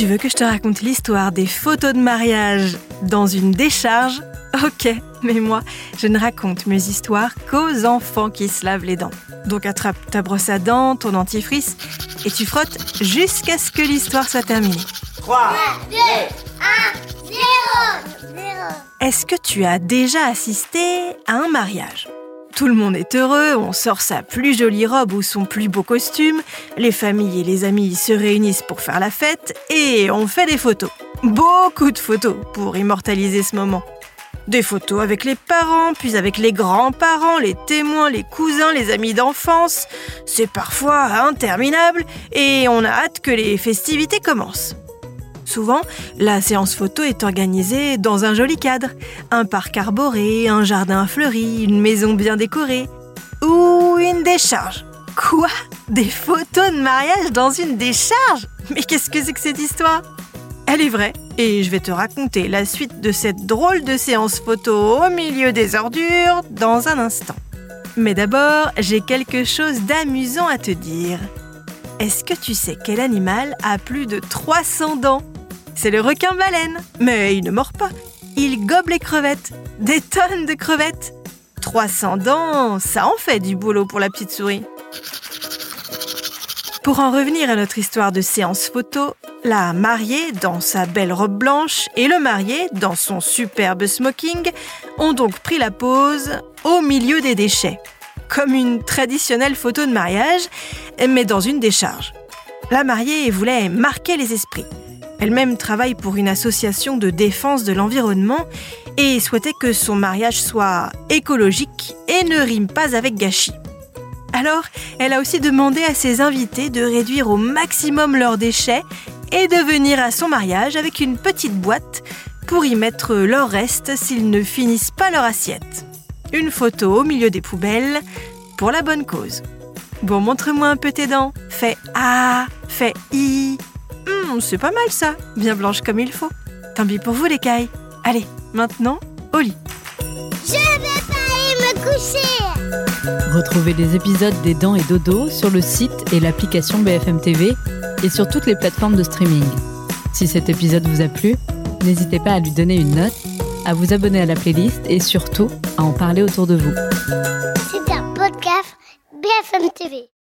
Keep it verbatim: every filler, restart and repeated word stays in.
Tu veux que je te raconte l'histoire des photos de mariage dans une décharge ? Ok, mais moi, je ne raconte mes histoires qu'aux enfants qui se lavent les dents. Donc attrape ta brosse à dents, ton dentifrice, et tu frottes jusqu'à ce que l'histoire soit terminée. trois, deux, un, zéro. Est-ce que tu as déjà assisté à un mariage ? Tout le monde est heureux, on sort sa plus jolie robe ou son plus beau costume, les familles et les amis se réunissent pour faire la fête et on fait des photos. Beaucoup de photos pour immortaliser ce moment. Des photos avec les parents, puis avec les grands-parents, les témoins, les cousins, les amis d'enfance. C'est parfois interminable et on a hâte que les festivités commencent. Souvent, la séance photo est organisée dans un joli cadre. Un parc arboré, un jardin fleuri, une maison bien décorée. Ou une décharge. Quoi ? Des photos de mariage dans une décharge ? Mais qu'est-ce que c'est que cette histoire ? Elle est vraie, et je vais te raconter la suite de cette drôle de séance photo au milieu des ordures dans un instant. Mais d'abord, j'ai quelque chose d'amusant à te dire. Est-ce que tu sais quel animal a plus de trois cents dents ? C'est le requin-baleine. Mais il ne mord pas. Il gobe les crevettes. Des tonnes de crevettes. trois cents dents, ça en fait du boulot pour la petite souris. Pour en revenir à notre histoire de séance photo, la mariée, dans sa belle robe blanche, et le marié, dans son superbe smoking, ont donc pris la pose au milieu des déchets. Comme une traditionnelle photo de mariage, mais dans une décharge. La mariée voulait marquer les esprits. Elle-même travaille pour une association de défense de l'environnement et souhaitait que son mariage soit écologique et ne rime pas avec gâchis. Alors, elle a aussi demandé à ses invités de réduire au maximum leurs déchets et de venir à son mariage avec une petite boîte pour y mettre leurs restes s'ils ne finissent pas leur assiette. Une photo au milieu des poubelles pour la bonne cause. Bon, montre-moi un peu tes dents. Fais A, fais I. Hum, c'est pas mal ça, bien blanche comme il faut. Tant pis pour vous les cailles. Allez, maintenant, au lit. Je vais pas aller me coucher. Retrouvez les épisodes des Dents et Dodo sur le site et l'application B F M T V et sur toutes les plateformes de streaming. Si cet épisode vous a plu, n'hésitez pas à lui donner une note, à vous abonner à la playlist et surtout à en parler autour de vous. C'est un podcast B F M T V.